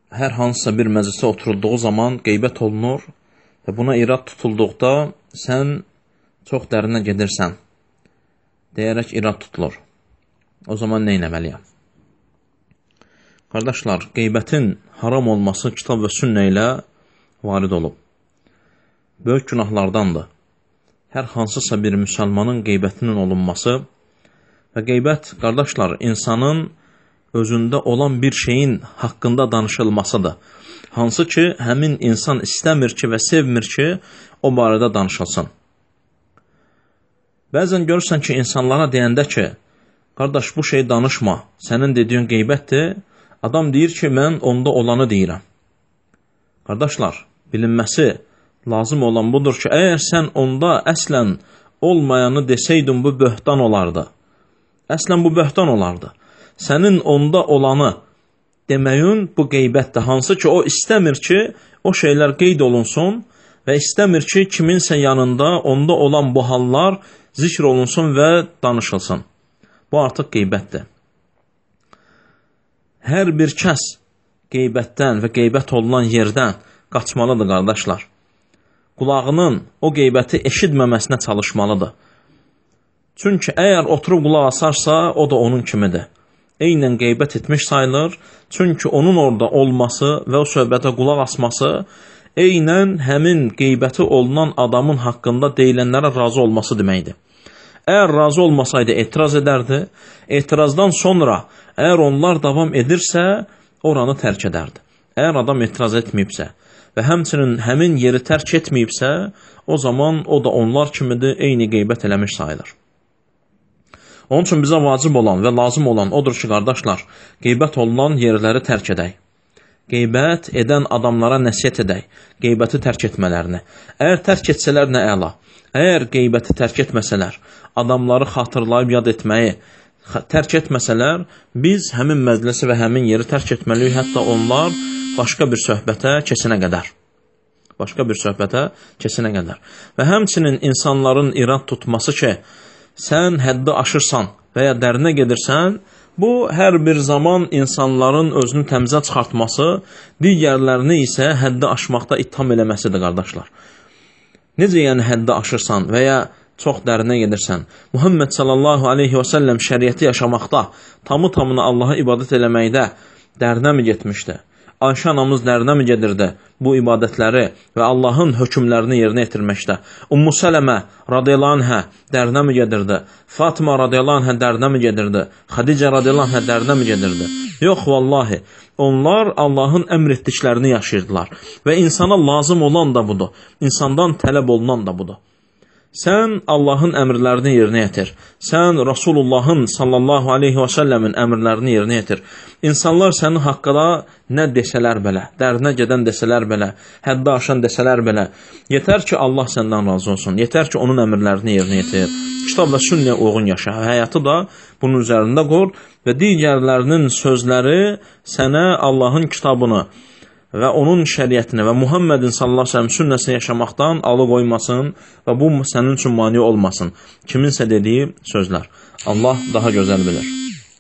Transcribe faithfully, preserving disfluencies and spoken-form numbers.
hər hansısa bir məclisə oturulduğu zaman qeybət olunur və buna irad tutulduqda sən çox dərinə gedirsən deyərək irad tutulur. O zaman nə etməliyəm? Qardaşlar, qeybətin haram olması kitab və sünnə ilə varid olub. Böyük günahlardandır. Hər hansısa bir müsəlmanın qeybətinin olunması və qeybət, qardaşlar, insanın özündə olan bir şeyin haqqında danışılmasıdır. Hansı ki, həmin insan istəmir ki və sevmir ki, o barədə danışılsın. Bəzən görürsən ki, insanlara deyəndə ki, qardaş, bu şey danışma, sənin dediyin qeybətdir, adam deyir ki, mən onda olanı deyirəm. Qardaşlar, bilinməsi lazım olan budur ki, əgər sən onda əslən olmayanı desəydin, bu böhtan olardı. Əslən bu böhtan olardı. Sənin onda olanı deməyin bu qeybətdir. Hansı ki, o istəmir ki, o şeylər qeyd olunsun və istəmir ki, kiminsə yanında onda olan bu hallar zikr olunsun və danışılsın. Bu artıq qeybətdir. Hər bir kəs qeybətdən və qeybət olunan yerdən qaçmalıdır, qardaşlar. Qulağının o qeybəti eşitməməsinə çalışmalıdır. Çünki əgər oturub qulaq asarsa, o da onun kimidir. Eynən qeybət etmiş sayılır. Çünki onun orada olması və o söhbətə qulaq asması eynən həmin qeybəti olunan adamın haqqında deyilənlərə razı olması deməkdir. Əgər razı olmasaydı etiraz edərdi. Etirazdan sonra əgər onlar davam edirsə, oranı tərk edərdi. Əgər adam etiraz etməyibsə və həmçinin həmin yeri tərk etməyibsə, o zaman o da onlar kimidir, eyni qeybət eləmiş sayılır. Onun üçün bizə vacib olan və lazım olan odur ki, qardaşlar, qeybət olunan yerləri tərk edək. Qeybət edən adamlara nəsiyyət edək, qeybəti tərk etmələrini. Əgər tərk etsələr nə əla. Əgər qeybəti tərk etməsələr, adamları xatırlayıb yad etməyi tərk etməsələr, biz həmin məclisi və həmin yeri tərk etməliyik, hətta onlar başqa bir söhbətə keçinə qədər. Başqa bir söhbətə keçinə qədər. Və həmçinin insanların irad tutması ki, sən həddi aşırsan və ya dərinə gedirsən, bu hər bir zaman insanların özünü təmizə çıxartması, digərlərini isə həddi aşmaqda ittiham eləməsidir, qardaşlar. Necə yəni həddi aşırsan və ya çox dərinə gedirsən? Muhammed sallallahu aleyhi və səlləm şəriəti yaşamaqda, tamı tamına Allaha ibadət eləməkdə dərinə mi getmişdi? Ayşə anamız dərinə mi gedirdi bu ibadətləri və Allahın hökmlərini yerinə yetirməkdə? Ummu Sələmə radiyallahu anhə dərinə mi gedirdi? Fatıma radiyallahu anhə dərinə mi gedirdi? Xadicə radiyallahu anhə dərinə mi gedirdi? Yox, vallahi, onlar Allahın əmr etdiklərini yaşayırdılar və insana lazım olan da budur, insandan tələb olunan da budur. Sən Allahın əmrlərini yerinə yetir. Sən Rasulullahın sallallahu aleyhi və səlləmin əmrlərini yerinə yetir. İnsanlar sənin haqqında nə desələr belə, dərinə gedən desələr belə, həddi aşan desələr belə, yetər ki, Allah səndən razı olsun. Yetər ki, onun əmrlərini yerinə yetir. Kitab və sünnəyə uyğun yaşa. Həyatı da bunun üzərində qur və digərlərinin sözləri sənə Allahın kitabını və onun şəriətini və Muhammedin sallallahu aleyhi və səlləm sünnəsini yaşamaqdan alıqoymasın və bu sənin üçün mani olmasın. Kiminsə dediyi sözlər. Allah daha gözəl bilir.